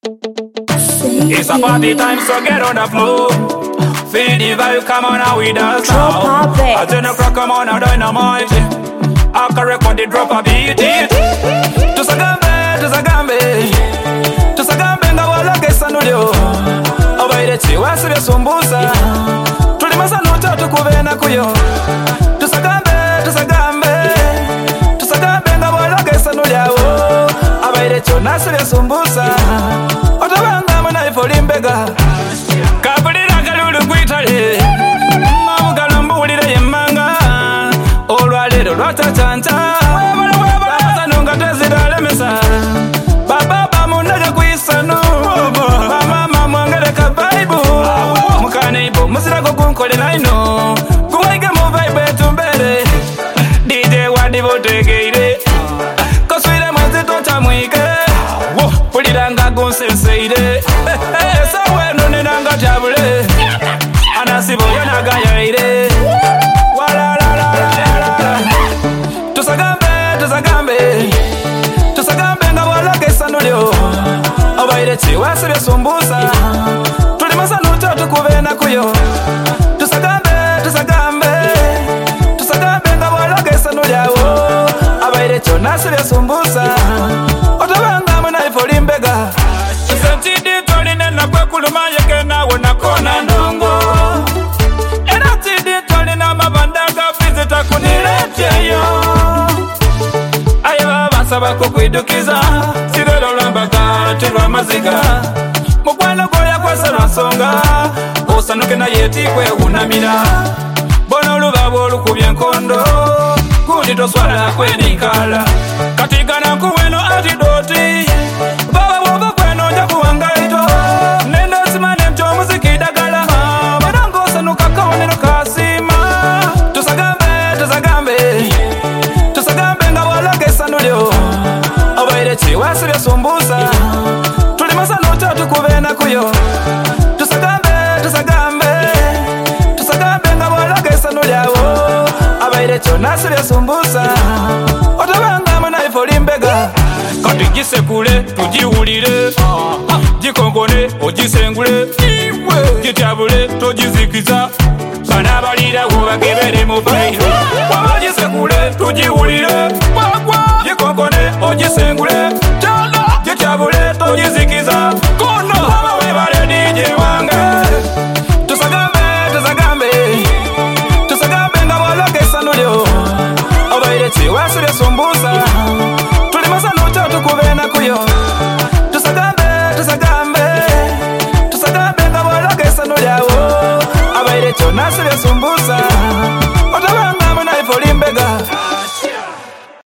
It's a party time, so get on the floor. Feel the vibe, come on now, we dance now. At 10 o'clock, come on now, dynamite. I can record the drop a beat it. Tusagambe, tusagambe, tusagambe nga wala kesa nulio. Obaire chiwa sibe sumbusa. Tulimasa nucha tukuvena kuyo. Tusagambe, tusagambe, tusagambe nga wala kesa nulio. Obaire chona sibe sumbusa. Otobanga mwana ifolimbega. Kapulira kalulu kuitale. Mawugalo mbulire yemmanga. Olwalero lwatachanta. Baba nunga tezidale mesa. Baba bamunaga kuisano. Mama mwangeleka vaibu. Mukane ipo musirago kunkolera ino. Kuwaige mu vibe etumbere. DJ wadivo tegeire. Koswire mwezi totamwike. Pulira nga gunsenseire. Sawe none nanga tabule. Anasibo yonaga yaire. Tusagambe, tusagambe, tusagambe nga wala kesa nulio. Obaire chiwa sibe sumbusa. Tulimasa nucha tukuvena kuyo. Tusagambe, tusagambe, tusagambe nga wala kesa nulio. Obaire chona sibe sumbusa. Otobanga mwana ifolimbega. Sentidi toline na kwe kulumaye kena wana kona ndongo. Enatidi toline mabandaga fizita kunileteyo. Ayaba basaba kukwidukiza. Sigero lambaka tilwa maziga. Mukwano goya kwa sarasonga. Osanuke na yeti kwe unamira. Bono lubabo olukubye nkondo. Kundi toswala kwe nikala. Katigana kuweno antidoti. Baba wogo kweno njaku wangaito. Nendo simane mcho muziki dagala. Madango sanuka kawaneno kasima. Tusagambe, tusagambe, tusagambe nga wala kesa nulio. Obaire chiwa sibe sumbusa. Tulimasa nucha tukuvena kuyo. Tusagambe, tusagambe, tusagambe nga wala kesa nulio. Obaire chona sibe sumbusa. Otobanga mwana ifolimbega. Kati gisekule tujiwulire. Jikongone ojisengule. Jitabule tojizikiza. Bana balira wubagibere mu bairo. Wajisekule tujiwulire. Jikongone ojisengule. Jitabule tojizikiza. Kono baba webale DJ wange. Tusagambe, tusagambe, tusagambe nga wala kesa nulio. Obaire chiwa sibe sumbusa. Tulimasa nucha tukuvena kuyo. Tusagambe, tusagambe, tusagambe nga wala kesa nulio. Abaire chona sibe sumbusa.